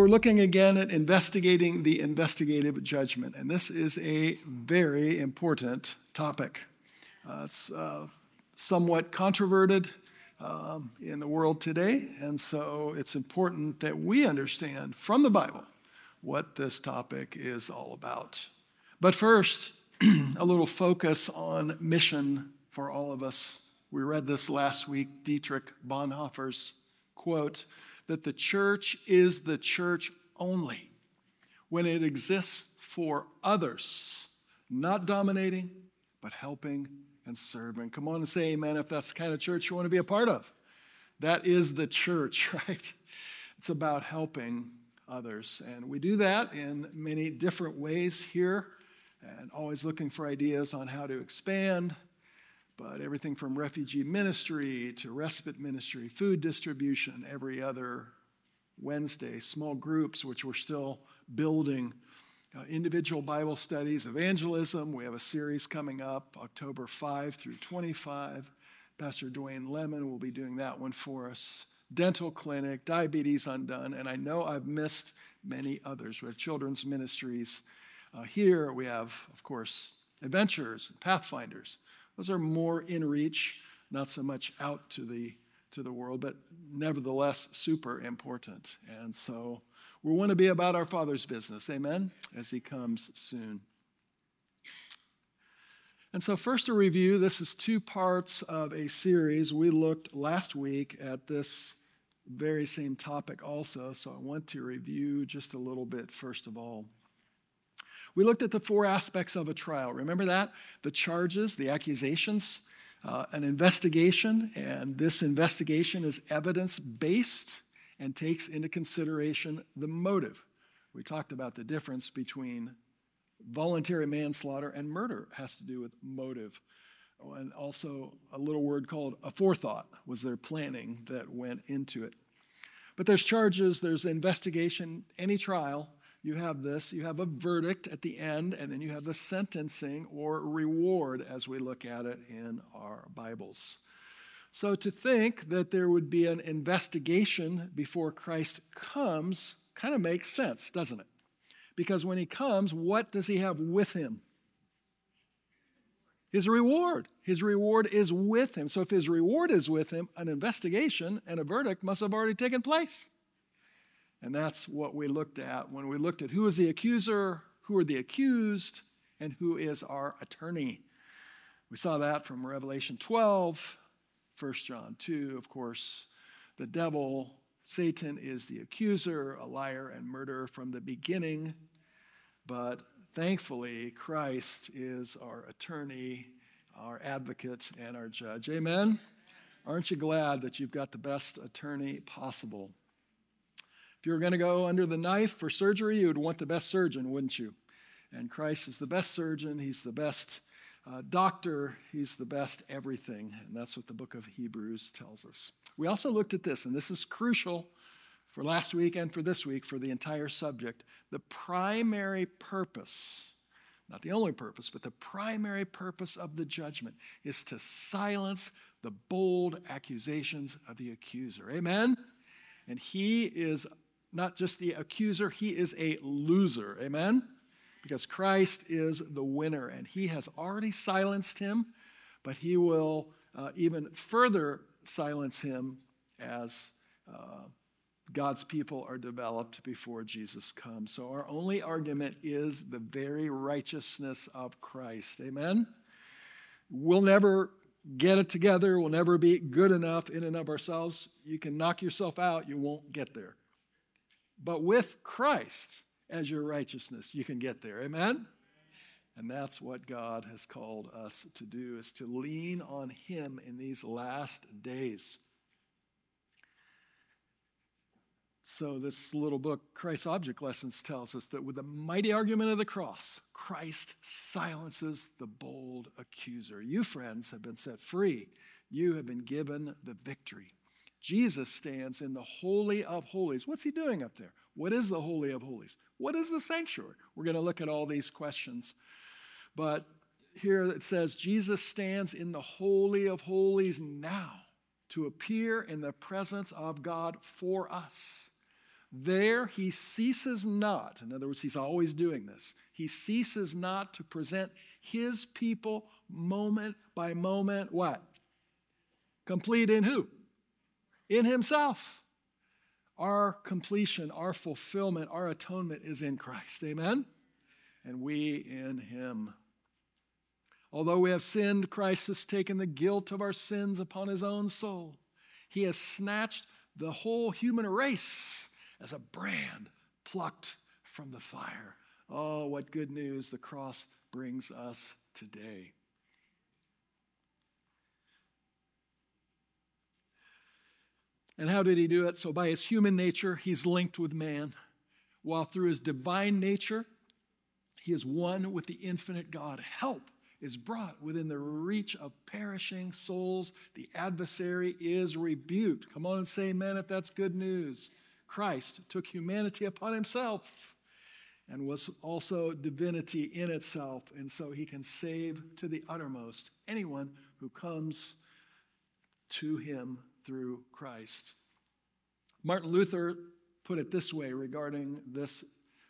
looking again at investigating the investigative judgment, and this is a very important topic. It's somewhat controverted in the world today, and so it's important that we understand from the Bible what this topic is all about. But first, a little focus on mission for all of us. We read this last week, Dietrich Bonhoeffer's quote, that the church is the church only when it exists for others, not dominating, but helping and serving. Come on and say amen if that's the kind of church you want to be a part of. That is the church, right? It's about helping others. And we do that in many different ways here, and always looking for ideas on how to expand. But everything from refugee ministry to respite ministry, food distribution, every other Wednesday, small groups, which we're still building, individual Bible studies, evangelism. We have a series coming up, October 5 through 25. Pastor Dwayne Lemon will be doing that one for us. Dental clinic, Diabetes Undone, and I know I've missed many others. We have children's ministries here. We have, of course, Adventures, Pathfinders. Those are more in reach, not so much out to the world, but nevertheless super important. And so we want to be about our Father's business, amen, as he comes soon. And so first a review, this is two parts of a series. We looked last week at this very same topic also, so I want to review just a little bit first of all. We looked at the four aspects of a trial. Remember that? The charges, the accusations, an investigation, and this investigation is evidence-based and takes into consideration the motive. We talked about the difference between voluntary manslaughter and murder. It has to do with motive. And also a little word called a forethought was their planning that went into it. But there's charges, there's investigation, any trial. You have this, you have a verdict at the end, and then you have the sentencing or reward as we look at it in our Bibles. So to think that there would be an investigation before Christ comes kind of makes sense, doesn't it? Because when he comes, what does he have with him? His reward. His reward is with him. So if his reward is with him, an investigation and a verdict must have already taken place. And that's what we looked at when we looked at who is the accuser, who are the accused, and who is our attorney. We saw that from Revelation 12, 1 John 2, of course. The devil, Satan, is the accuser, a liar and murderer from the beginning. But thankfully, Christ is our attorney, our advocate, and our judge. Amen? Aren't you glad that you've got the best attorney possible? If you were going to go under the knife for surgery, you would want the best surgeon, wouldn't you? And Christ is the best surgeon. He's the best doctor. He's the best everything. And that's what the book of Hebrews tells us. We also looked at this, and this is crucial for last week and for this week for the entire subject. The primary purpose, not the only purpose, but the primary purpose of the judgment is to silence the bold accusations of the accuser. Amen? And he is not just the accuser, he is a loser. Amen? Because Christ is the winner, and he has already silenced him, but he will even further silence him as God's people are developed before Jesus comes. So our only argument is the very righteousness of Christ. Amen? We'll never get it together. We'll never be good enough in and of ourselves. You can knock yourself out. You won't get there. But with Christ as your righteousness, you can get there. Amen? And that's what God has called us to do, is to lean on him in these last days. So this little book, Christ's Object Lessons, tells us that with the mighty argument of the cross, Christ silences the bold accuser. You, friends, have been set free. You have been given the victory. Jesus stands in the Holy of Holies. What's he doing up there? What is the Holy of Holies? What is the sanctuary? We're going to look at all these questions. But here it says, Jesus stands in the Holy of Holies now to appear in the presence of God for us. There he ceases not. In other words, he's always doing this. He ceases not to present his people moment by moment, what? Complete in who? In himself. Our completion, our fulfillment, our atonement is in Christ. Amen? And we in him. Although we have sinned, Christ has taken the guilt of our sins upon his own soul. He has snatched the whole human race as a brand plucked from the fire. Oh, what good news the cross brings us today. And how did he do it? So by his human nature, he's linked with man, while through his divine nature, he is one with the infinite God. Help is brought within the reach of perishing souls. The adversary is rebuked. Come on and say amen if that's good news. Christ took humanity upon himself and was also divinity in itself, and so he can save to the uttermost anyone who comes to him through Christ. Martin Luther put it this way regarding this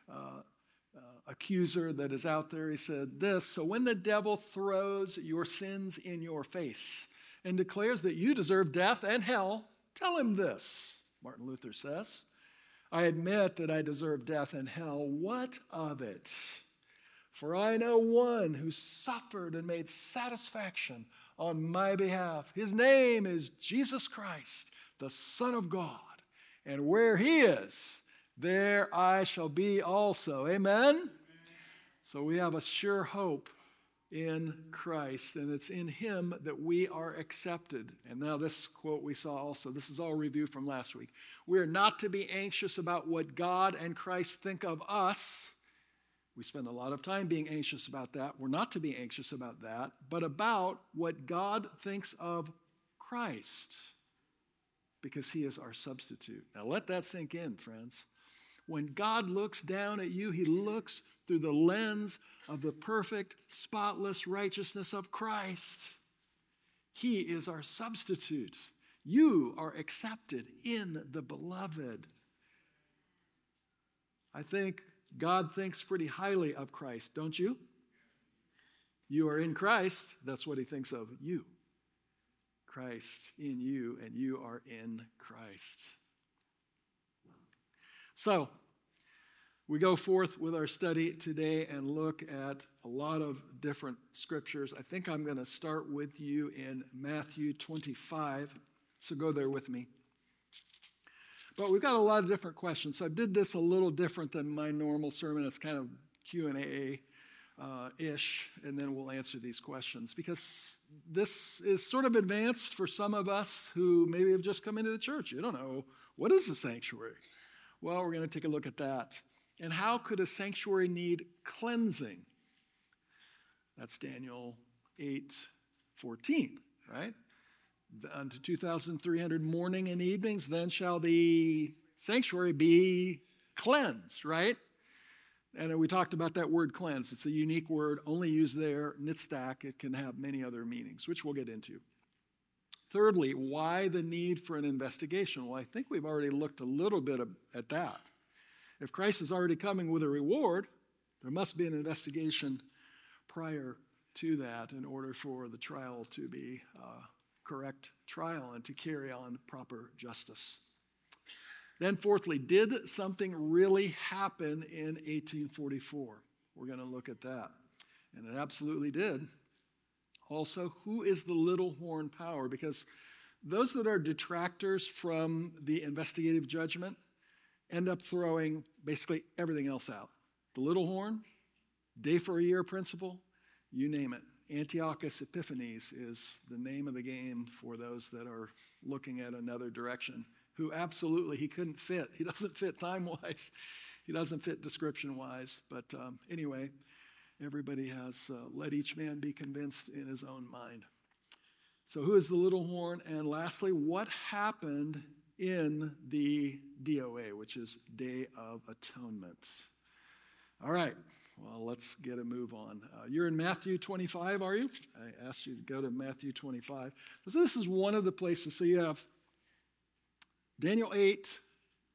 accuser that is out there. He said this: so when the devil throws your sins in your face and declares that you deserve death and hell, tell him this. Martin Luther says, I admit that I deserve death and hell. What of it? For I know one who suffered and made satisfaction on my behalf. His name is Jesus Christ, the Son of God. And where he is, there I shall be also. Amen? So we have a sure hope in Christ, and it's in him that we are accepted. And now this quote we saw also, this is all review from last week. We are not to be anxious about what God and Christ think of us. We spend a lot of time being anxious about that. We're not to be anxious about that, but about what God thinks of Christ, because he is our substitute. Now let that sink in, friends. When God looks down at you, he looks through the lens of the perfect, spotless righteousness of Christ. He is our substitute. You are accepted in the beloved. I think God thinks pretty highly of Christ, don't you? You are in Christ, that's what he thinks of you. Christ in you, and you are in Christ. So, we go forth with our study today and look at a lot of different scriptures. I think I'm going to start with you in Matthew 25, so go there with me. But we've got a lot of different questions, so I did this a little different than my normal sermon. It's kind of Q&A-ish, and then we'll answer these questions, because this is sort of advanced for some of us who maybe have just come into the church. You don't know, what is a sanctuary? Well, we're going to take a look at that. And how could a sanctuary need cleansing? That's Daniel 8:14, right? Unto 2,300 morning and evenings, then shall the sanctuary be cleansed, right? And we talked about that word cleanse. It's a unique word, only used there, nitztak. It can have many other meanings, which we'll get into. Thirdly, why the need for an investigation? Well, I think we've already looked a little bit at that. If Christ is already coming with a reward, there must be an investigation prior to that in order for the trial to be a correct trial and to carry on proper justice. Then fourthly, did something really happen in 1844? We're going to look at that. And it absolutely did. Also, who is the little horn power? Because those that are detractors from the investigative judgment end up throwing basically everything else out. The little horn, day for a year principle, you name it. Antiochus Epiphanes is the name of the game for those that are looking at another direction, who absolutely he couldn't fit. He doesn't fit time-wise. He doesn't fit description-wise. But anyway, everybody has let each man be convinced in his own mind. So who is the little horn? And lastly, what happened in the DOA, which is Day of Atonement? All right, well, let's get a move on. You're in Matthew 25, are you? I asked you to go to Matthew 25. So this is one of the places. So you have Daniel 8,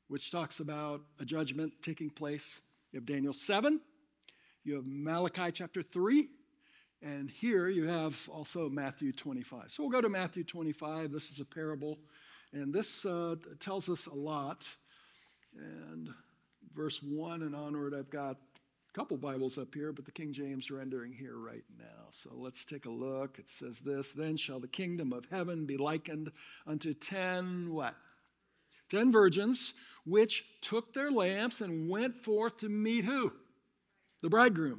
which talks about a judgment taking place. You have Daniel 7. You have Malachi chapter 3. And here you have also Matthew 25. So we'll go to Matthew 25. This is a parable. And this tells us a lot. And verse 1 and onward, I've got a couple Bibles up here, but the King James rendering here right now. So let's take a look. It says this, then shall the kingdom of heaven be likened unto 10 what? 10 virgins, which took their lamps and went forth to meet who? The bridegroom.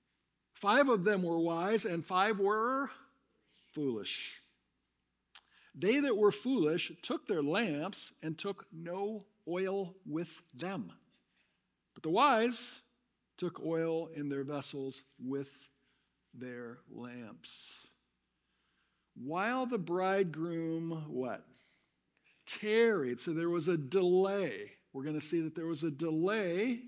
5 of them were wise, and 5 were foolish. They that were foolish took their lamps and took no oil with them. But the wise took oil in their vessels with their lamps. While the bridegroom, what? Tarried. So there was a delay. We're going to see that there was a delay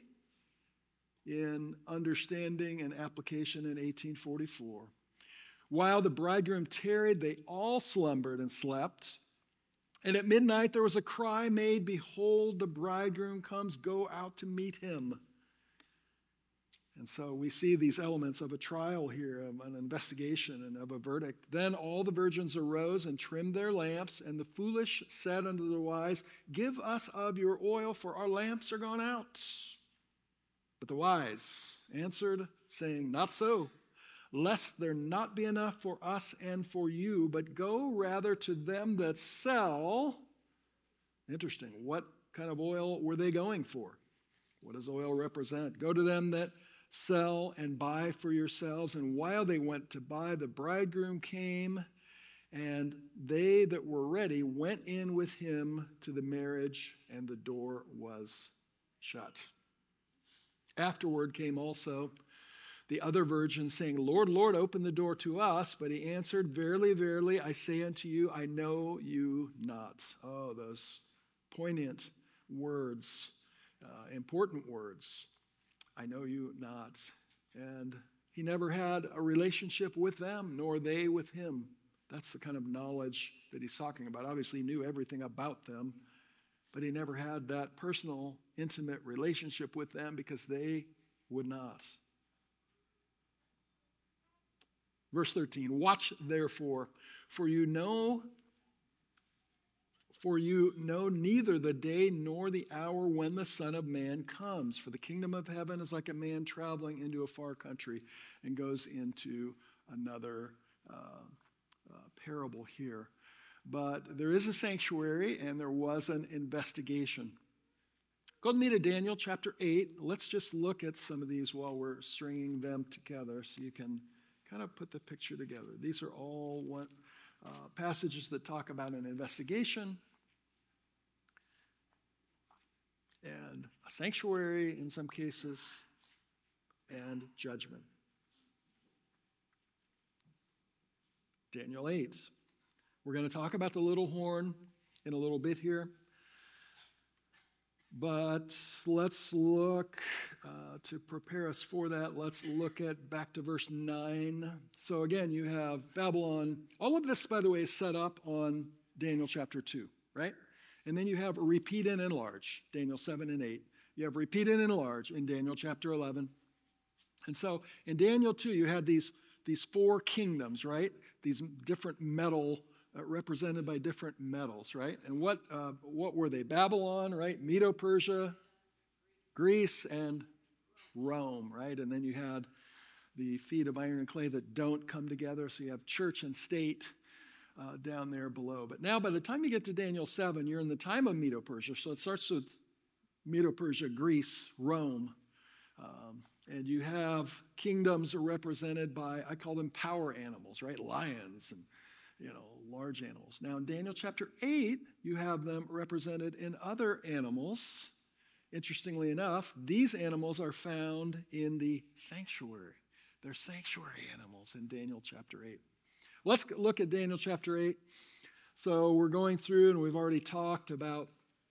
in understanding and application in 1844. While the bridegroom tarried, they all slumbered and slept. And at midnight there was a cry made, behold, the bridegroom comes, go out to meet him. And so we see these elements of a trial here, of an investigation and of a verdict. Then all the virgins arose and trimmed their lamps, and the foolish said unto the wise, give us of your oil, for our lamps are gone out. But the wise answered, saying, not so, lest there not be enough for us and for you, but go rather to them that sell. Interesting. What kind of oil were they going for? What does oil represent? Go to them that sell and buy for yourselves. And while they went to buy, the bridegroom came, and they that were ready went in with him to the marriage, and the door was shut. Afterward came also the other virgins, saying, Lord, Lord, open the door to us. But he answered, verily, verily, I say unto you, I know you not. Oh, those poignant words, important words. I know you not. And he never had a relationship with them, nor they with him. That's the kind of knowledge that he's talking about. Obviously, he knew everything about them, but he never had that personal, intimate relationship with them because they would not. Verse 13, watch therefore, for you know neither the day nor the hour when the Son of Man comes. For the kingdom of heaven is like a man traveling into a far country, and goes into another parable here. But there is a sanctuary, and there was an investigation. Go with me to Daniel chapter 8. Let's just look at some of these while we're stringing them together so you can kind of put the picture together. These are all passages that talk about an investigation and a sanctuary in some cases and judgment. Daniel 8. We're going to talk about the little horn in a little bit here. But let's look, to prepare us for that, let's look at back to verse 9. So again, you have Babylon. All of this, by the way, is set up on Daniel chapter 2, right? And then you have repeat and enlarge, Daniel 7 and 8. You have repeat and enlarge in Daniel chapter 11. And so in Daniel 2, you had these 4 kingdoms, right? These different metal represented by different metals, right? And what were they? Babylon, right? Medo-Persia, Greece, and Rome, right? And then you had the feet of iron and clay that don't come together, so you have church and state down there below. But now by the time you get to Daniel 7, you're in the time of Medo-Persia, so it starts with Medo-Persia, Greece, Rome, and you have kingdoms represented by, I call them power animals, right? Lions and large animals. Now in Daniel chapter 8, you have them represented in other animals. Interestingly enough, these animals are found in the sanctuary. They're sanctuary animals in Daniel chapter 8. Let's look at Daniel chapter 8. So we're going through, and we've already talked about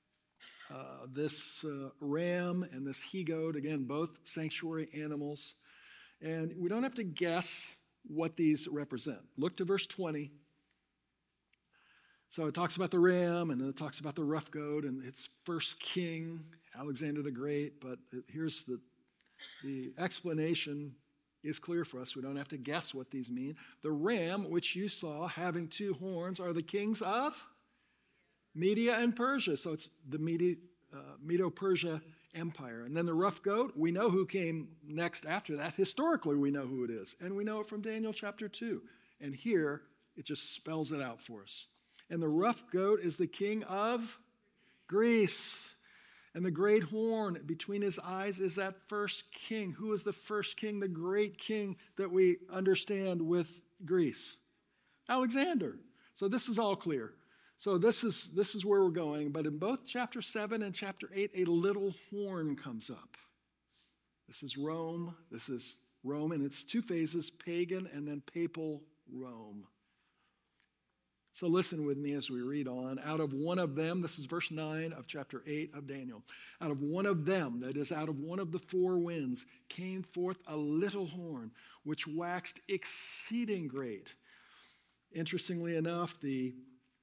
this ram and this he-goat, again, both sanctuary animals. And we don't have to guess what these represent. Look to verse 20. So it talks about the ram, and then it talks about the rough goat, and its first king, Alexander the Great. But here's the explanation is clear for us. We don't have to guess what these mean. The ram, which you saw having two horns, are the kings of Media and Persia. So it's the Medo-Persia Empire. And then the rough goat, we know who came next after that. Historically, we know who it is. And we know it from Daniel chapter 2. And here, it just spells it out for us. And the rough goat is the king of Greece. And the great horn between his eyes is that first king. Who is the first king, the great king that we understand with Greece? Alexander. So this is all clear. So this is where we're going. But in both chapter 7 and chapter 8, a little horn comes up. This is Rome. This is Rome in its two phases, pagan and then papal Rome. So listen with me as we read on. Out of one of them, this is verse 9 of chapter 8 of Daniel. Out of one of them, that is out of one of the four winds, came forth a little horn, which waxed exceeding great. Interestingly enough, the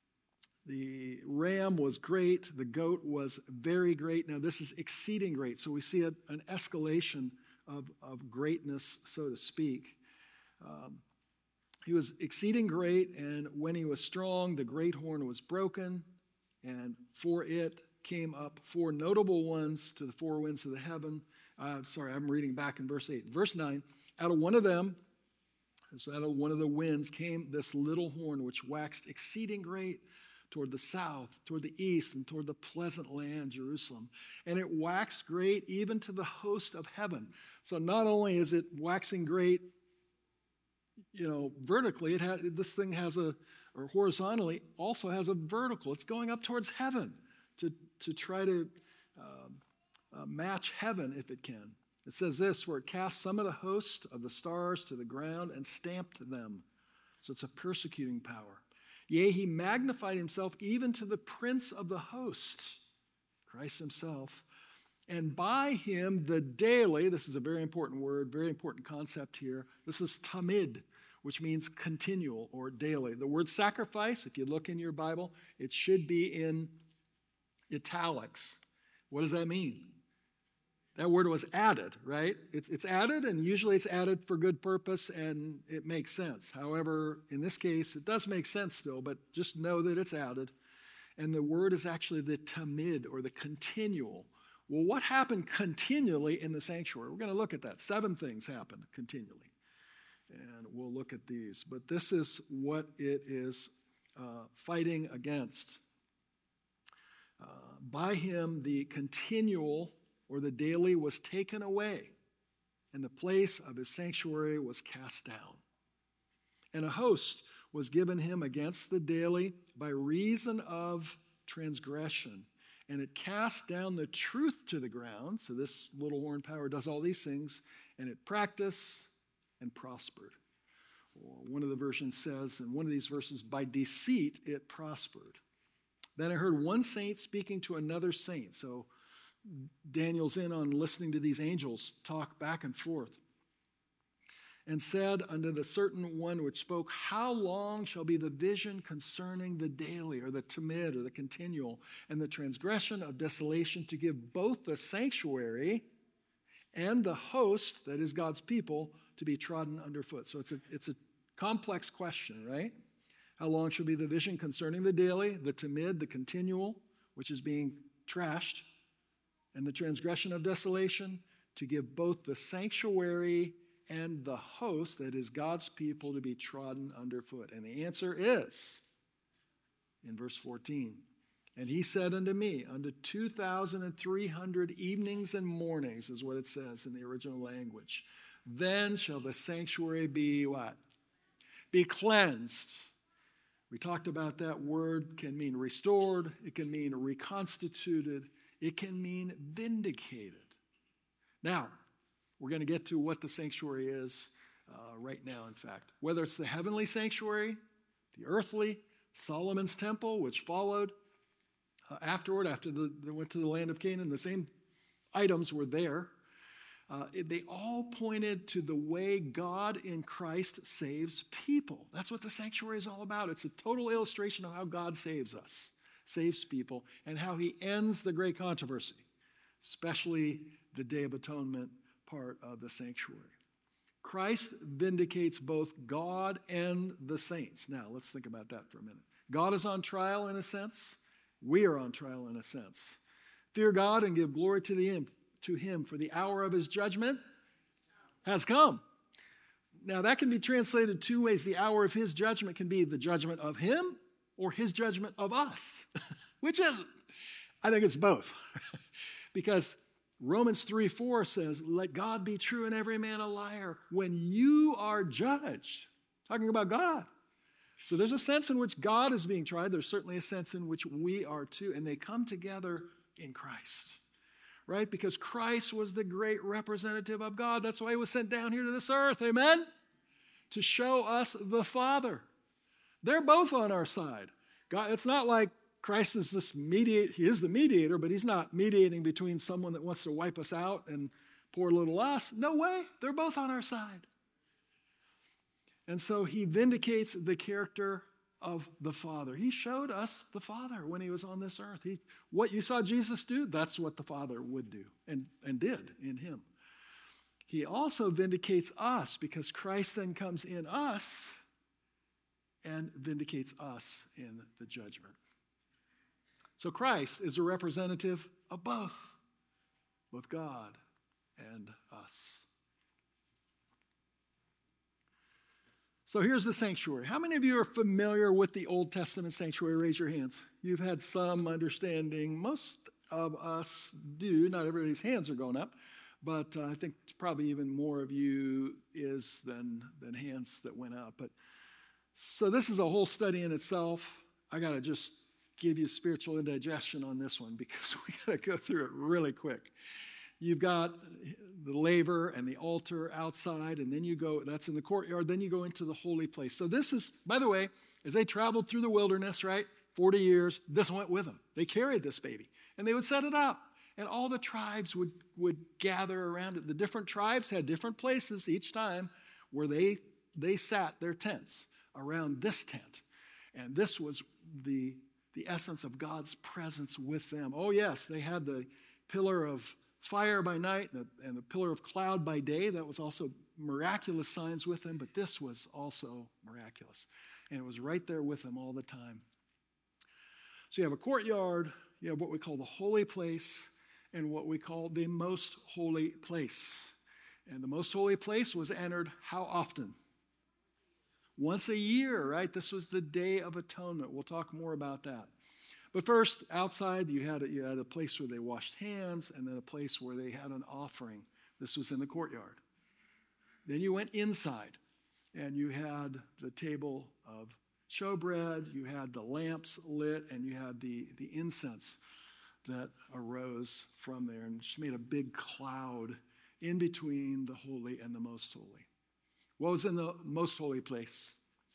ram was great. The goat was very great. Now this is exceeding great. So we see an escalation of greatness, so to speak. He was exceeding great, and when he was strong, the great horn was broken, and for it came up four notable ones to the four winds of the heaven. I'm reading back in verse 8. Verse 9, out of one of them, so out of one of the winds came this little horn, which waxed exceeding great toward the south, toward the east, and toward the pleasant land, Jerusalem. And it waxed great even to the host of heaven. So not only is it waxing great, vertically, this thing or horizontally, also has a vertical. It's going up towards heaven to try to match heaven if it can. It says this, where it cast some of the host of the stars to the ground and stamped them. So it's a persecuting power. Yea, he magnified himself even to the prince of the host, Christ himself. And by him, the daily, this is a very important word, very important concept here. This is tamid, which means continual or daily. The word sacrifice, if you look in your Bible, it should be in italics. What does that mean? That word was added, right? It's added, and usually it's added for good purpose, and it makes sense. However, in this case, it does make sense still, but just know that it's added. And the word is actually the tamid, or the continual. Well, what happened continually in the sanctuary? We're going to look at that. 7 things happened continually. And we'll look at these. But this is what it is fighting against. By him, the continual or the daily was taken away, and the place of his sanctuary was cast down. And a host was given him against the daily by reason of transgression. And it cast down the truth to the ground. So this little horn power does all these things, and it practiced and prospered. Or one of the versions says, in one of these verses, by deceit it prospered. Then I heard one saint speaking to another saint. So Daniel's in on listening to these angels talk back and forth. And said unto the certain one which spoke, how long shall be the vision concerning the daily, or the tamid, or the continual, and the transgression of desolation, to give both the sanctuary and the host, that is God's people, to be trodden underfoot? So it's a complex question, right? How long shall be the vision concerning the daily, the tamid, the continual, which is being trashed, and the transgression of desolation, to give both the sanctuary and the host, that is God's people, to be trodden underfoot? And the answer is in verse 14. And he said unto me, unto 2,300 evenings and mornings, is what it says in the original language. Then shall the sanctuary be what? Be cleansed. We talked about that word can mean restored. It can mean reconstituted. It can mean vindicated. Now, we're going to get to what the sanctuary is right now, in fact. Whether it's the heavenly sanctuary, the earthly, Solomon's temple, which followed afterward, after they went to the land of Canaan, the same items were there. They all pointed to the way God in Christ saves people. That's what the sanctuary is all about. It's a total illustration of how God saves us, saves people, and how he ends the great controversy, especially the Day of Atonement part of the sanctuary. Christ vindicates both God and the saints. Now, let's think about that for a minute. God is on trial in a sense. We are on trial in a sense. Fear God and give glory to him, for the hour of his judgment has come. Now, that can be translated two ways. The hour of his judgment can be the judgment of him or his judgment of us. Which is it? I think it's both. Because Romans 3:4 says, let God be true and every man a liar when you are judged. Talking about God. So there's a sense in which God is being tried. There's certainly a sense in which we are too. And they come together in Christ. Right? Because Christ was the great representative of God. That's why he was sent down here to this earth. Amen? To show us the Father. They're both on our side. God, it's not like Christ is this mediator. He is the mediator, but he's not mediating between someone that wants to wipe us out and poor little us. No way. They're both on our side. And so he vindicates the character of the Father. He showed us the Father when he was on this earth. What you saw Jesus do, that's what the Father would do and did in him. He also vindicates us because Christ then comes in us and vindicates us in the judgment. So Christ is a representative of both God and us. So here's the sanctuary. How many of you are familiar with the Old Testament sanctuary? Raise your hands. You've had some understanding. Most of us do. Not everybody's hands are going up, but I think probably even more of you is than hands that went up. But so this is a whole study in itself. I got to just give you spiritual indigestion on this one because we got to go through it really quick. You've got the laver and the altar outside, and then you go, that's in the courtyard, then you go into the holy place. So this is, by the way, as they traveled through the wilderness, right, 40 years, this went with them. They carried this baby, and they would set it up, and all the tribes would gather around it. The different tribes had different places each time where they sat their tents around this tent, and this was the essence of God's presence with them. Oh, yes, they had the pillar of fire by night and the pillar of cloud by day. That was also miraculous signs with them, but this was also miraculous. And it was right there with them all the time. So you have a courtyard, you have what we call the holy place, and what we call the most holy place. And the most holy place was entered how often? Once a year, right? This was the Day of Atonement. We'll talk more about that. But first, outside, you had a place where they washed hands and then a place where they had an offering. This was in the courtyard. Then you went inside, and you had the table of showbread, you had the lamps lit, and you had the incense that arose from there and just made a big cloud in between the holy and the most holy. What was in the most holy place?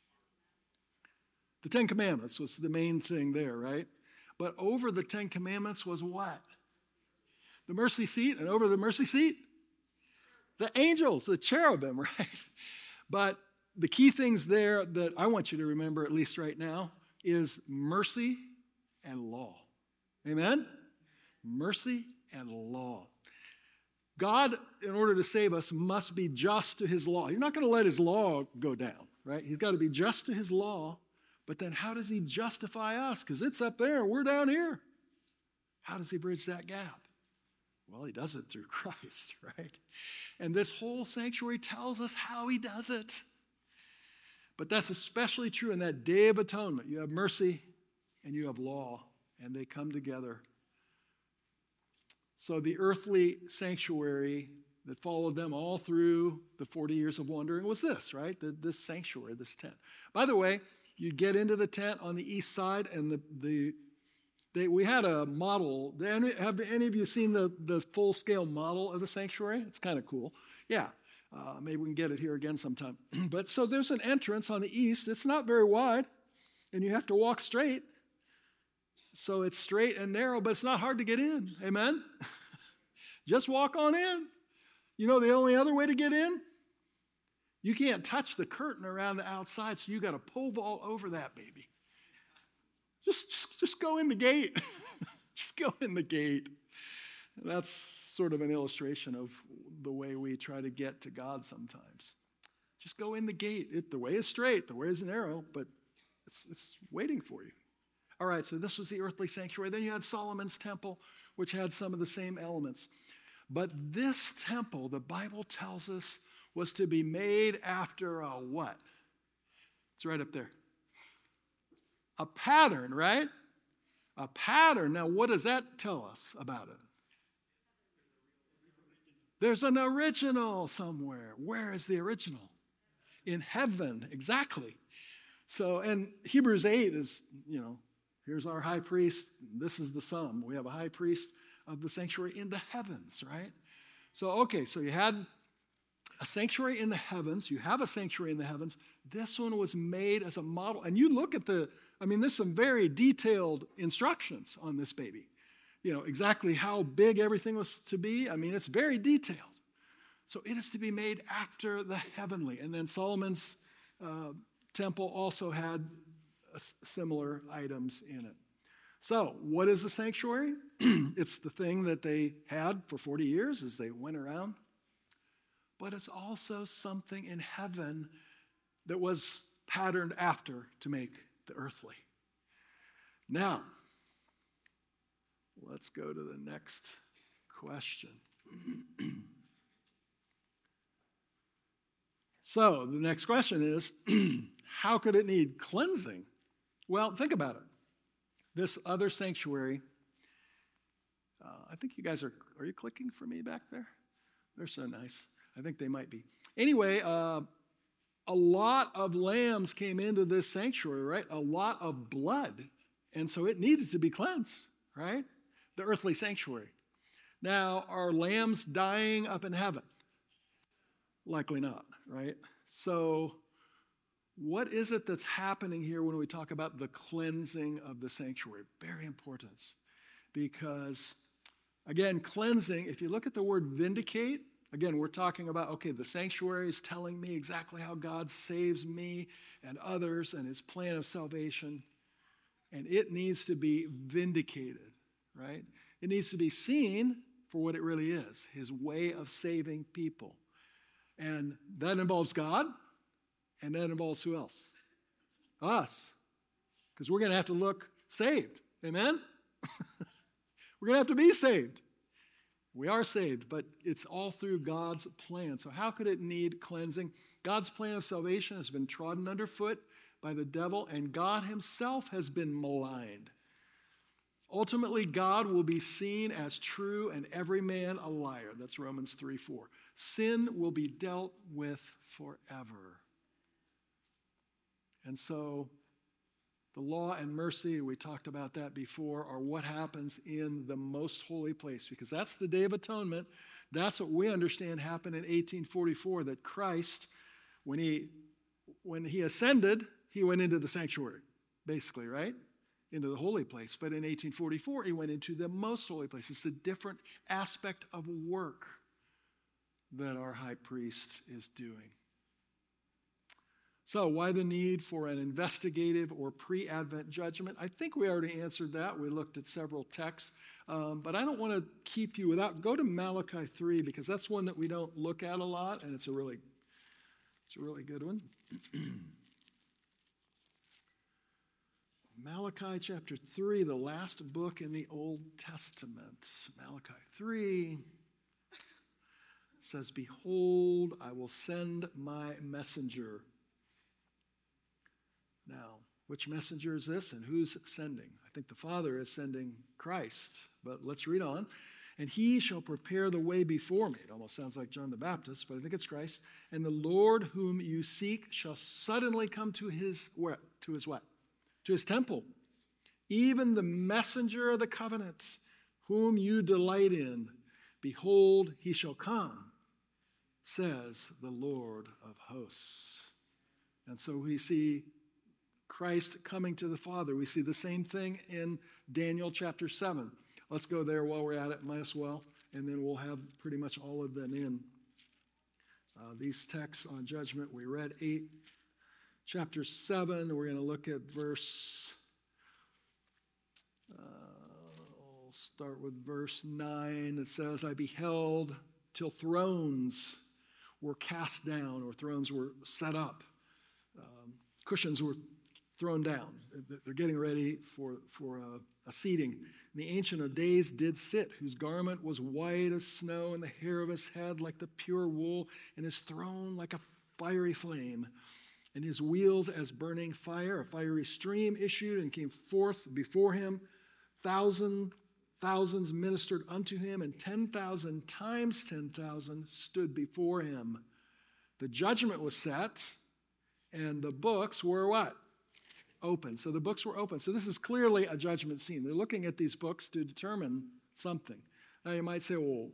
The Ten Commandments was the main thing there, right? But over the Ten Commandments was what? The mercy seat, and over the mercy seat, the angels, the cherubim, right? But the key things there that I want you to remember, at least right now, is mercy and law. Amen? Mercy and law. God, in order to save us, must be just to his law. He's not going to let his law go down, right? He's got to be just to his law. But then how does he justify us? Because it's up there and we're down here. How does he bridge that gap? Well, he does it through Christ, right? And this whole sanctuary tells us how he does it. But that's especially true in that Day of Atonement. You have mercy and you have law, and they come together. So the earthly sanctuary that followed them all through the 40 years of wandering was this, right? This sanctuary, this tent. By the way, you get into the tent on the east side, and we had a model. Have any of you seen the full-scale model of the sanctuary? It's kind of cool. Yeah, maybe we can get it here again sometime. But so there's an entrance on the east. It's not very wide, and you have to walk straight. So it's straight and narrow, but it's not hard to get in. Amen? Just walk on in. You know the only other way to get in? You can't touch the curtain around the outside, so you got to pole vault over that baby. Just go in the gate. Just go in the gate. And that's sort of an illustration of the way we try to get to God sometimes. Just go in the gate. The way is straight, the way is narrow, but it's waiting for you. All right, so this was the earthly sanctuary. Then you had Solomon's temple, which had some of the same elements. But this temple, the Bible tells us, was to be made after a what? It's right up there. A pattern, right? A pattern. Now, what does that tell us about it? There's an original somewhere. Where is the original? In heaven, exactly. So, and Hebrews 8 is, here's our high priest. This is the sum. We have a high priest of the sanctuary in the heavens, right? So you had a sanctuary in the heavens. You have a sanctuary in the heavens. This one was made as a model. And you look at there's some very detailed instructions on this baby. Exactly how big everything was to be. It's very detailed. So it is to be made after the heavenly. And then Solomon's temple also had similar items in it. So what is the sanctuary? It's the thing that they had for 40 years as they went around. But it's also something in heaven that was patterned after to make the earthly. Now, let's go to the next question. So, the next question is, how could it need cleansing? Well, think about it. This other sanctuary, I think you guys are you clicking for me back there? They're so nice. I think they might be. Anyway, a lot of lambs came into this sanctuary, right? A lot of blood. And so it needed to be cleansed, right? The earthly sanctuary. Now, are lambs dying up in heaven? Likely not, right? So what is it that's happening here when we talk about the cleansing of the sanctuary? Very important. Because, again, cleansing, if you look at the word vindicate, again, we're talking about, the sanctuary is telling me exactly how God saves me and others and his plan of salvation. And it needs to be vindicated, right? It needs to be seen for what it really is, his way of saving people. And that involves God, and that involves who else? Us. Because we're going to have to look saved. Amen? We're going to have to be saved. We are saved, but it's all through God's plan. So how could it need cleansing? God's plan of salvation has been trodden underfoot by the devil, and God himself has been maligned. Ultimately, God will be seen as true and every man a liar. That's Romans 3:4. Sin will be dealt with forever. And so the law and mercy, we talked about that before, are what happens in the most holy place, because that's the Day of Atonement. That's what we understand happened in 1844, that Christ, when he ascended, he went into the sanctuary, basically, right? Into the holy place. But in 1844, he went into the most holy place. It's a different aspect of work that our high priest is doing. So why the need for an investigative or pre-Advent judgment? I think we already answered that. We looked at several texts. But I don't want to keep you without. Go to Malachi 3, because that's one that we don't look at a lot, and it's a really good one. Malachi chapter 3, the last book in the Old Testament. Malachi 3 says, "Behold, I will send my messenger." Now, which messenger is this, and who's sending? I think the Father is sending Christ, but let's read on. "And he shall prepare the way before me." It almost sounds like John the Baptist, but I think it's Christ. "And the Lord whom you seek shall suddenly come to his what? To his what? To his temple. Even the messenger of the covenant, whom you delight in. Behold, he shall come, says the Lord of hosts." And so we see Christ coming to the Father. We see the same thing in Daniel chapter 7. Let's go there while we're at it, might as well, and then we'll have pretty much all of them in. These texts on judgment, we read 8, chapter 7. We're going to look at verse, we'll start with verse 9. It says, I beheld till thrones were cast down, or thrones were set up. Cushions were thrown down. They're getting ready for a seating. The Ancient of Days did sit, whose garment was white as snow, and the hair of his head like the pure wool, and his throne like a fiery flame, and his wheels as burning fire. A fiery stream issued and came forth before him. Thousands ministered unto him, and 10,000 times 10,000 stood before him. The judgment was set, and the books were what? Open. So the books were open. So this is clearly a judgment scene. They're looking at these books to determine something. Now you might say, well,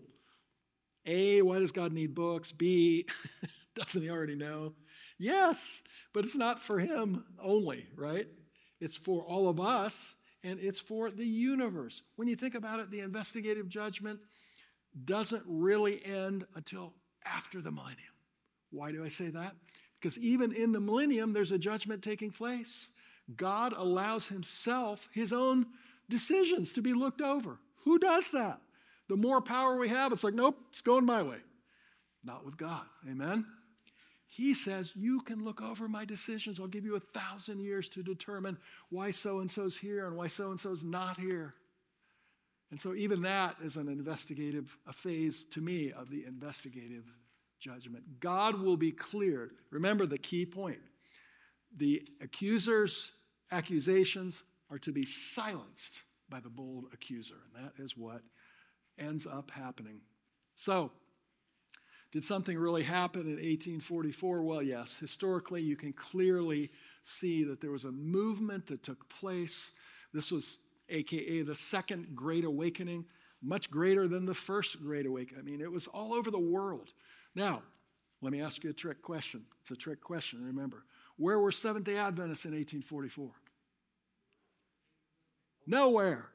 A, why does God need books? B, doesn't he already know? Yes, but it's not for him only, right? It's for all of us, and it's for the universe. When you think about it, the investigative judgment doesn't really end until after the millennium. Why do I say that? Because even in the millennium, there's a judgment taking place. God allows himself, his own decisions to be looked over. Who does that? The more power we have, it's like, nope, it's going my way. Not with God. Amen? He says, you can look over my decisions. I'll give you 1,000 years to determine why so-and-so's here and why so-and-so's not here. And so even that is a phase to me of the investigative judgment. God will be cleared. Remember the key point. The accuser's accusations are to be silenced by the bold accuser. And that is what ends up happening. So, did something really happen in 1844? Well, yes. Historically, you can clearly see that there was a movement that took place. This was AKA the Second Great Awakening, much greater than the First Great Awakening. I mean, it was all over the world. Now, let me ask you a trick question. It's a trick question, remember. Where were Seventh-day Adventists in 1844? Nowhere.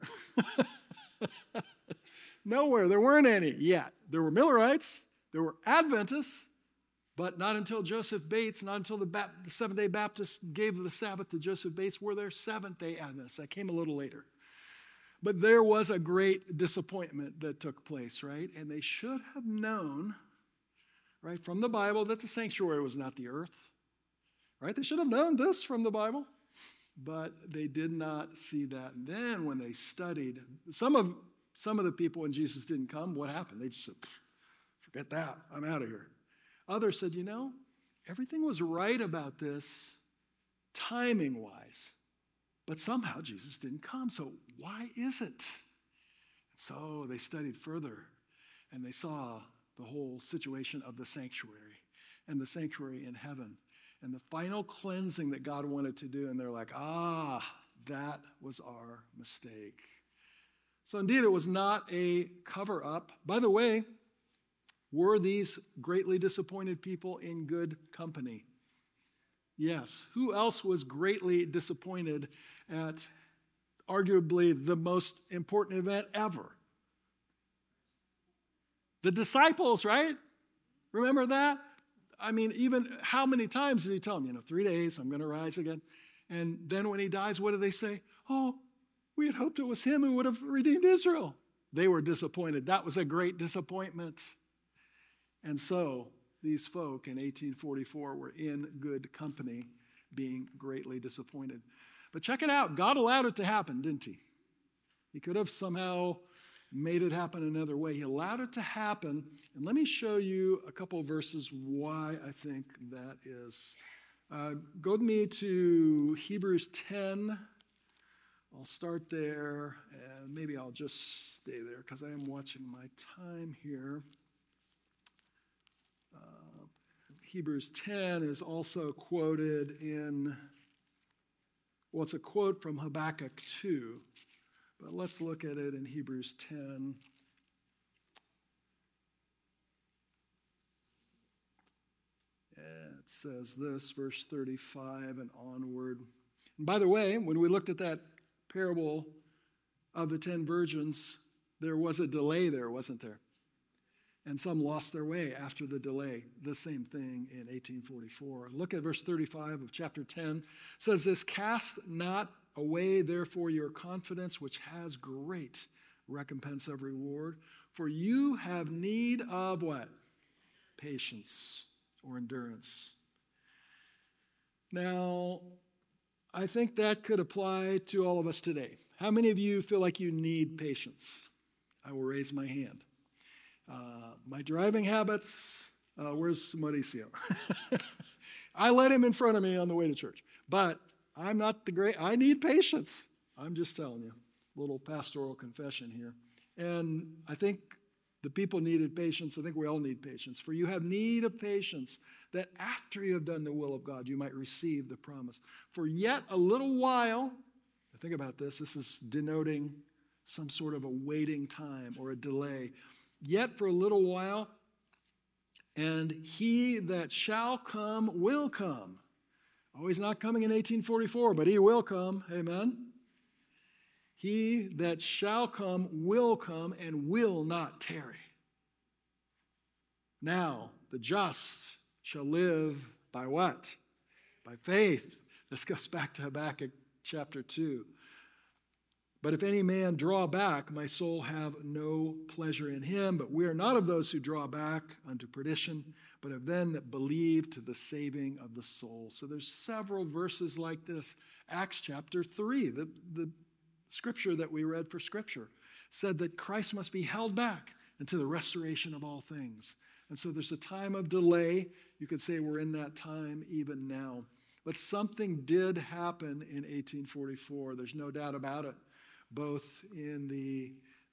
Nowhere. There weren't any yet. There were Millerites. There were Adventists. But not until Joseph Bates, not until the Seventh-day Baptists gave the Sabbath to Joseph Bates were there Seventh-day Adventists. That came a little later. But there was a great disappointment that took place, right? And they should have known, right, from the Bible that the sanctuary was not the earth. Right? They should have known this from the Bible, but they did not see that. And then when they studied, some of the people, when Jesus didn't come, what happened? They just said, forget that, I'm out of here. Others said, everything was right about this timing-wise, but somehow Jesus didn't come, so why is it? So they studied further, and they saw the whole situation of the sanctuary and the sanctuary in heaven. And the final cleansing that God wanted to do, and they're like, that was our mistake. So indeed, it was not a cover-up. By the way, were these greatly disappointed people in good company? Yes. Who else was greatly disappointed at arguably the most important event ever? The disciples, right? Remember that? I mean, even how many times did he tell them, 3 days, I'm going to rise again. And then when he dies, what do they say? Oh, we had hoped it was him who would have redeemed Israel. They were disappointed. That was a great disappointment. And so these folk in 1844 were in good company, being greatly disappointed. But check it out. God allowed it to happen, didn't he? He could have somehow made it happen another way. He allowed it to happen. And let me show you a couple of verses why I think that is. Go with me to Hebrews 10. I'll start there, and maybe I'll just stay there because I am watching my time here. Hebrews 10 is also quoted in, it's a quote from Habakkuk 2. But let's look at it in Hebrews 10. It says this, verse 35 and onward. And by the way, when we looked at that parable of the 10 virgins, there was a delay there, wasn't there? And some lost their way after the delay. The same thing in 1844. Look at verse 35 of chapter 10. It says this, "Cast not away therefore your confidence, which has great recompense of reward. For you have need of" what? Patience or endurance. Now, I think that could apply to all of us today. How many of you feel like you need patience? I will raise my hand. My driving habits, where's Mauricio? I let him in front of me on the way to church. But I'm not the great, I need patience. I'm just telling you, little pastoral confession here. And I think the people needed patience. I think we all need patience. For you have need of patience, that after you have done the will of God, you might receive the promise. For yet a little while, think about this, this is denoting some sort of a waiting time or a delay. Yet for a little while, and he that shall come will come. Oh, he's not coming in 1844, but he will come. Amen. He that shall come and will not tarry. Now, the just shall live by what? By faith. This goes back to Habakkuk chapter 2. But if any man draw back, my soul have no pleasure in him. But we are not of those who draw back unto perdition, but of them that believe to the saving of the soul. So there's several verses like this. Acts chapter 3, the scripture that we read for scripture, said that Christ must be held back until the restoration of all things. And so there's a time of delay. You could say we're in that time even now. But something did happen in 1844. There's no doubt about it. Both in the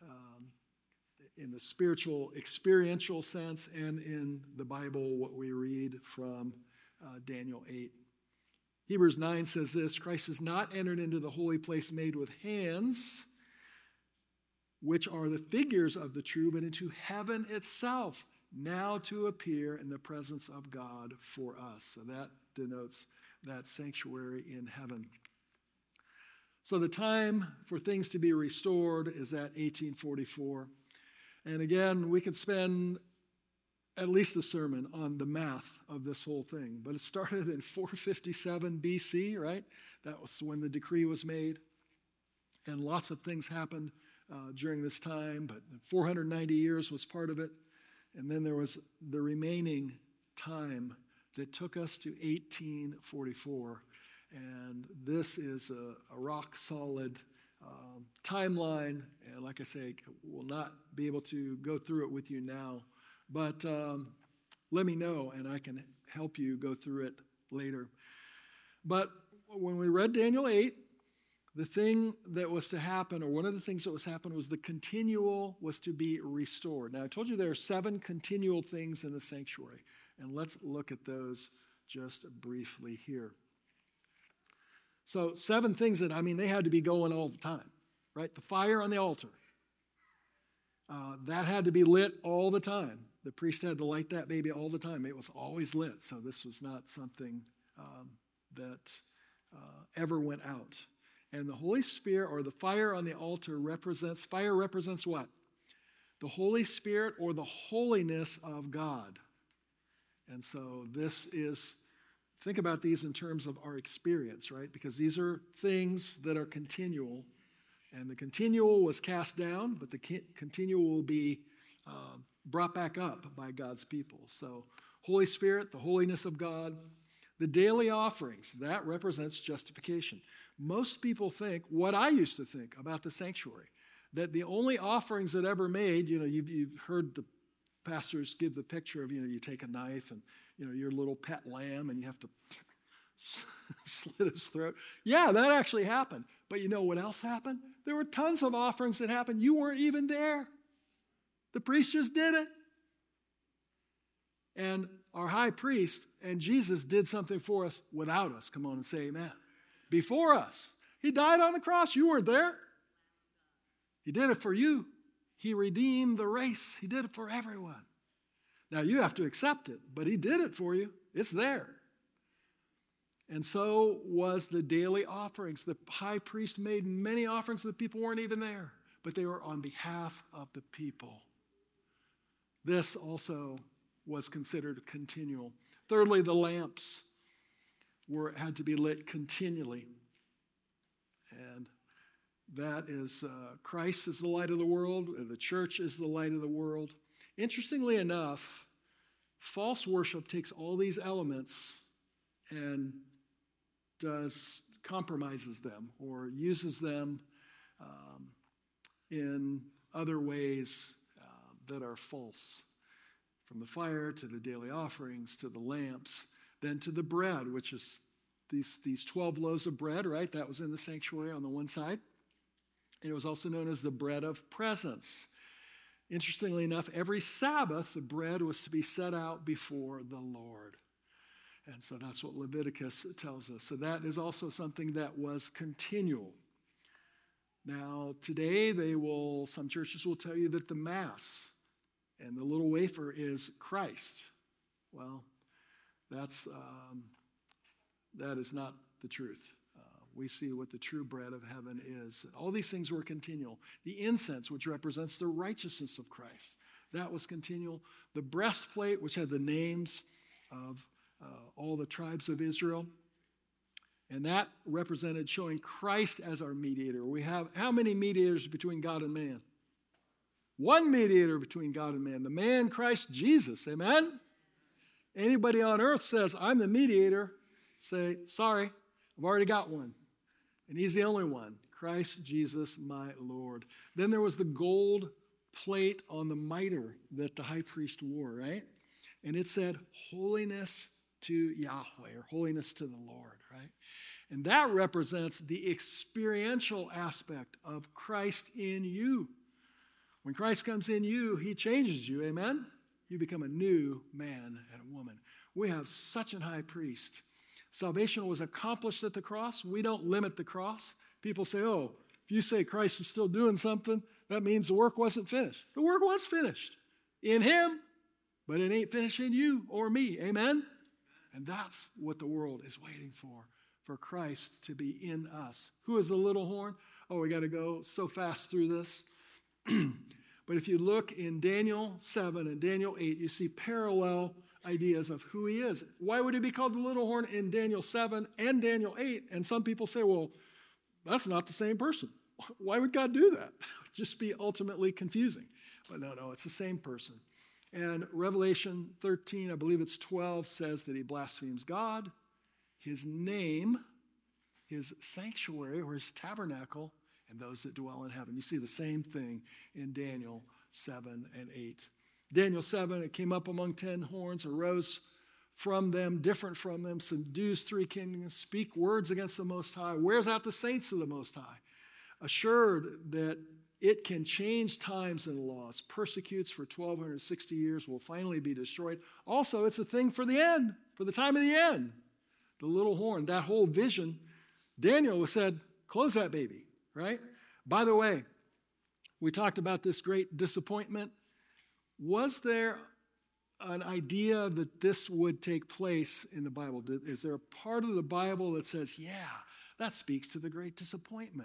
spiritual, experiential sense and in the Bible, what we read from Daniel 8. Hebrews 9 says this, Christ has not entered into the holy place made with hands, which are the figures of the true, but into heaven itself, now to appear in the presence of God for us. So that denotes that sanctuary in heaven. So the time for things to be restored is at 1844. And again, we could spend at least a sermon on the math of this whole thing. But it started in 457 BC, right? That was when the decree was made. And lots of things happened during this time, but 490 years was part of it. And then there was the remaining time that took us to 1844. And this is a rock-solid timeline. And like I say, we'll not be able to go through it with you now. But let me know, and I can help you go through it later. But when we read Daniel 8, the thing that was to happen, or one of the things that was to happen, was the continual was to be restored. Now, I told you there are 7 continual things in the sanctuary. And let's look at those just briefly here. So 7 things that, they had to be going all the time, right? The fire on the altar. That had to be lit all the time. The priest had to light that baby all the time. It was always lit, so this was not something that ever went out. And the Holy Spirit, or the fire on the altar, represents what? The Holy Spirit or the holiness of God. And so this is, think about these in terms of our experience, right? Because these are things that are continual. And the continual was cast down, but the continual will be brought back up by God's people. So Holy Spirit, the holiness of God. The daily offerings, that represents justification. Most people think, what I used to think about the sanctuary, that the only offerings that ever made, you've heard the pastors give the picture of, you take a knife and, your little pet lamb and you have to slit his throat. Yeah, that actually happened. But you know what else happened? There were tons of offerings that happened. You weren't even there. The priest just did it. And our high priest and Jesus did something for us without us. Come on and say amen. Before us. He died on the cross. You weren't there. He did it for you. He redeemed the race. He did it for everyone. Now you have to accept it, but he did it for you. It's there. And so was the daily offerings. The high priest made many offerings that people weren't even there, but they were on behalf of the people. This also was considered continual. Thirdly, the lamps had to be lit continually. And that is, Christ is the light of the world, and the church is the light of the world. Interestingly enough, false worship takes all these elements and compromises them or uses them in other ways that are false. From the fire to the daily offerings to the lamps, then to the bread, which is these 12 loaves of bread, right? That was in the sanctuary on the one side. It was also known as the bread of presence. Interestingly enough, every Sabbath, the bread was to be set out before the Lord. And so that's what Leviticus tells us. So that is also something that was continual. Now, today, some churches will tell you that the Mass and the little wafer is Christ. Well, that is not the truth. We see what the true bread of heaven is. All these things were continual. The incense, which represents the righteousness of Christ, that was continual. The breastplate, which had the names of all the tribes of Israel, and that represented showing Christ as our mediator. We have how many mediators between God and man? One mediator between God and man, the man Christ Jesus. Amen? Anybody on earth says, I'm the mediator, say, sorry, I've already got one. And he's the only one, Christ Jesus, my Lord. Then there was the gold plate on the mitre that the high priest wore, right? And it said, holiness to Yahweh, or holiness to the Lord, right? And that represents the experiential aspect of Christ in you. When Christ comes in you, he changes you, amen? You become a new man and woman. We have such an high priest. Salvation was accomplished at the cross. We don't limit the cross. People say, oh, if you say Christ is still doing something, that means the work wasn't finished. The work was finished in him, but it ain't finished in you or me, amen? And that's what the world is waiting for Christ to be in us. Who is the little horn? Oh, we got to go so fast through this. But if you look in Daniel 7 and Daniel 8, you see parallel ideas of who he is. Why would he be called the little horn in Daniel 7 and Daniel 8? And some people say, well, that's not the same person. Why would God do that? Just be ultimately confusing. But no, it's the same person. And Revelation 13, I believe it's 12, says that he blasphemes God, his name, his sanctuary or his tabernacle, and those that dwell in heaven. You see the same thing in Daniel 7 and 8. Daniel 7, it came up among 10 horns, arose from them, different from them, subdues 3 kingdoms, speak words against the Most High, wears out the saints of the Most High, assured that it can change times and laws, persecutes for 1,260 years, will finally be destroyed. Also, it's a thing for the end, for the time of the end. The little horn, that whole vision, Daniel said, close that baby, right? By the way, we talked about this great disappointment. Was there an idea that this would take place in the Bible? Is there a part of the Bible that says, yeah, that speaks to the great disappointment?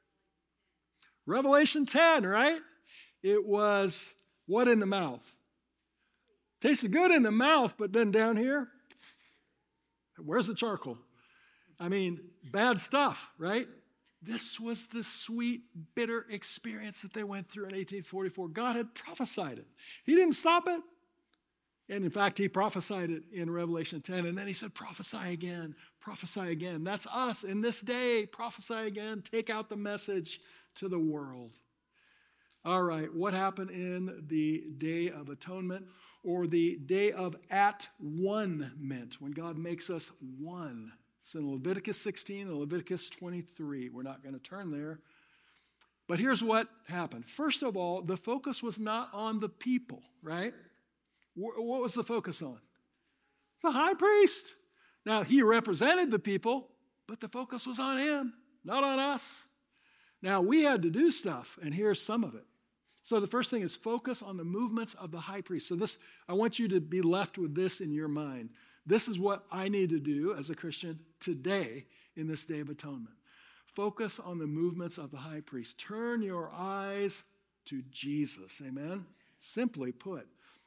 Revelation 10, right? It was what in the mouth? Tasted good in the mouth, but then down here, where's the charcoal? I mean, bad stuff, right? This was the sweet, bitter experience that they went through in 1844. God had prophesied it. He didn't stop it. And in fact, he prophesied it in Revelation 10. And then he said, prophesy again, prophesy again. That's us in this day. Prophesy again. Take out the message to the world. All right, what happened in the Day of Atonement or the Day of At-One-ment, when God makes us one? It's in Leviticus 16 and Leviticus 23. We're not going to turn there. But here's what happened. First of all, the focus was not on the people, right? What was the focus on? The high priest. Now, he represented the people, but the focus was on him, not on us. Now, we had to do stuff, and here's some of it. So the first thing is focus on the movements of the high priest. So this, I want you to be left with this in your mind. This is what I need to do as a Christian today in this Day of Atonement. Focus on the movements of the high priest. Turn your eyes to Jesus, amen? Simply put.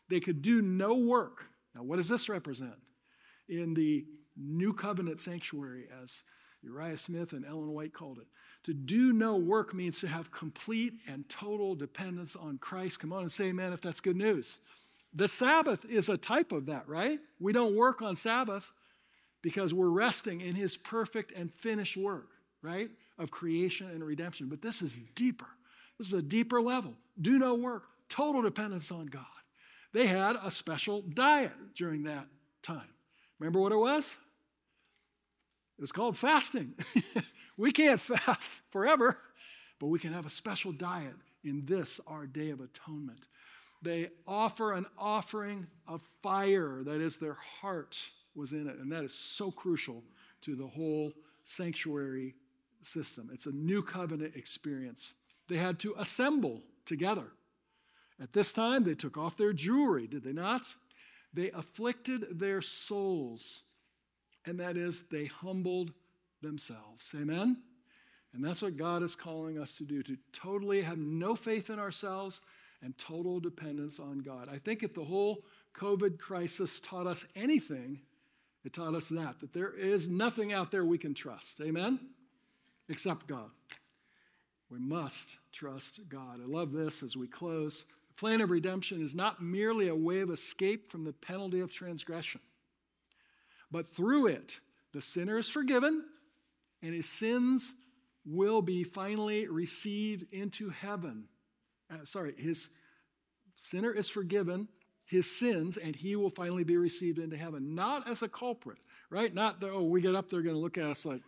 They could do no work. Now, what does this represent? In the New Covenant sanctuary, as Uriah Smith and Ellen White called it, to do no work means to have complete and total dependence on Christ. Come on and say amen if that's good news. The Sabbath is a type of that, right? We don't work on Sabbath because we're resting in his perfect and finished work, right, of creation and redemption. But this is deeper. This is a deeper level. Do no work, total dependence on God. They had a special diet during that time. Remember what it was? It was called fasting. We can't fast forever, but we can have a special diet in this, our Day of Atonement. They offer an offering of fire, that is, their heart was in it, and that is so crucial to the whole sanctuary system. It's a new covenant experience. They had to assemble together. At this time, they took off their jewelry, did they not? They afflicted their souls, and that is, they humbled themselves. Amen? And that's what God is calling us to do, to totally have no faith in ourselves and total dependence on God. I think if the whole COVID crisis taught us anything, it taught us that there is nothing out there we can trust. Amen? Except God. We must trust God. I love this as we close. The plan of redemption is not merely a way of escape from the penalty of transgression, but through it, the sinner is forgiven and his sins will be finally received into heaven. His sinner is forgiven, his sins, and he will finally be received into heaven. Not as a culprit, right? Not, we get up there going to look at us like,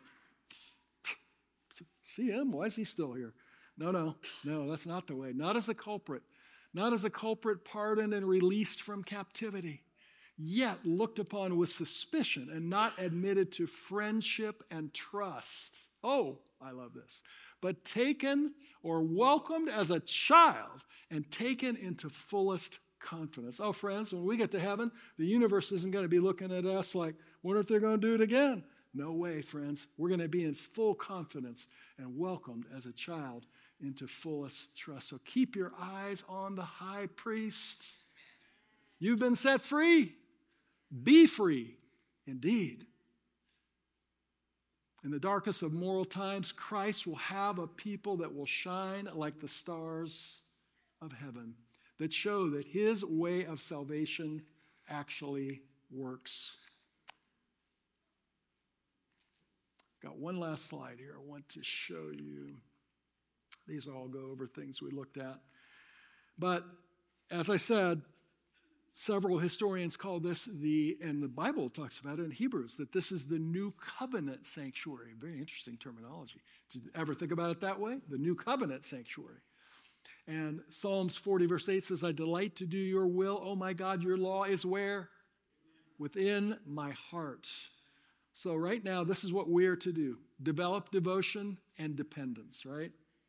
see him? Why is he still here? No, that's not the way. Not as a culprit. Not as a culprit pardoned and released from captivity, yet looked upon with suspicion and not admitted to friendship and trust. Oh, I love this. But taken or welcomed as a child and taken into fullest confidence. Oh, friends, when we get to heaven, the universe isn't going to be looking at us like, wonder if they're going to do it again. No way, friends. We're going to be in full confidence and welcomed as a child into fullest trust. So keep your eyes on the high priest. You've been set free. Be free indeed. In the darkest of moral times, Christ will have a people that will shine like the stars of heaven, that show that his way of salvation actually works. Got one last slide here I want to show you. These all go over things we looked at. But as I said, several historians call this and the Bible talks about it in Hebrews, that this is the new covenant sanctuary. Very interesting terminology. Did you ever think about it that way? The new covenant sanctuary. And Psalms 40 verse 8 says, I delight to do your will. Oh my God, your law is where? Within my heart. So right now, this is what we're to do. Develop devotion and dependence, right?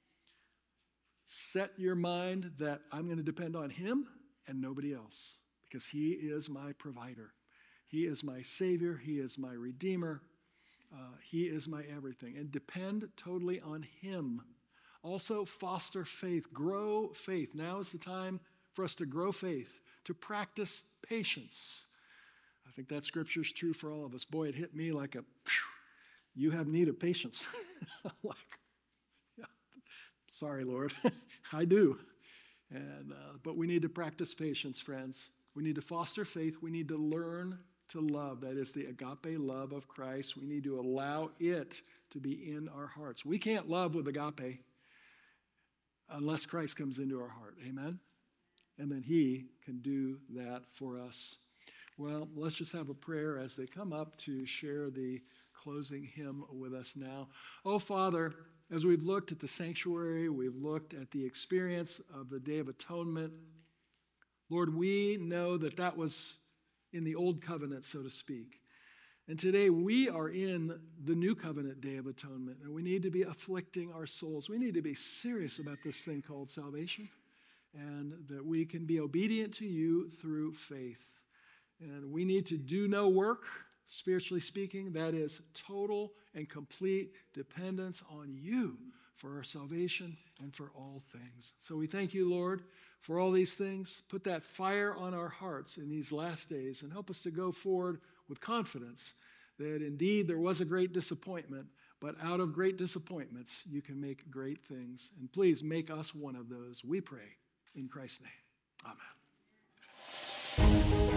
Set your mind that I'm going to depend on him and nobody else, because he is my provider. He is my Savior. He is my Redeemer. He is my everything. And depend totally on him. Also, foster faith. Grow faith. Now is the time for us to grow faith, to practice patience. I think that scripture is true for all of us. Boy, it hit me like you have need of patience. Like, yeah, sorry, Lord. I do. But we need to practice patience, friends. We need to foster faith. We need to learn to love. That is the agape love of Christ. We need to allow it to be in our hearts. We can't love with agape unless Christ comes into our heart. Amen? And then he can do that for us. Well, let's just have a prayer as they come up to share the closing hymn with us now. Oh, Father, as we've looked at the sanctuary, we've looked at the experience of the Day of Atonement, Lord, we know that that was in the old covenant, so to speak. And today we are in the new covenant Day of Atonement, and we need to be afflicting our souls. We need to be serious about this thing called salvation, and that we can be obedient to you through faith. And we need to do no work, spiritually speaking. That is total and complete dependence on you for our salvation, and for all things. So we thank you, Lord, for all these things. Put that fire on our hearts in these last days and help us to go forward with confidence that indeed there was a great disappointment, but out of great disappointments, you can make great things. And please make us one of those, we pray, in Christ's name. Amen.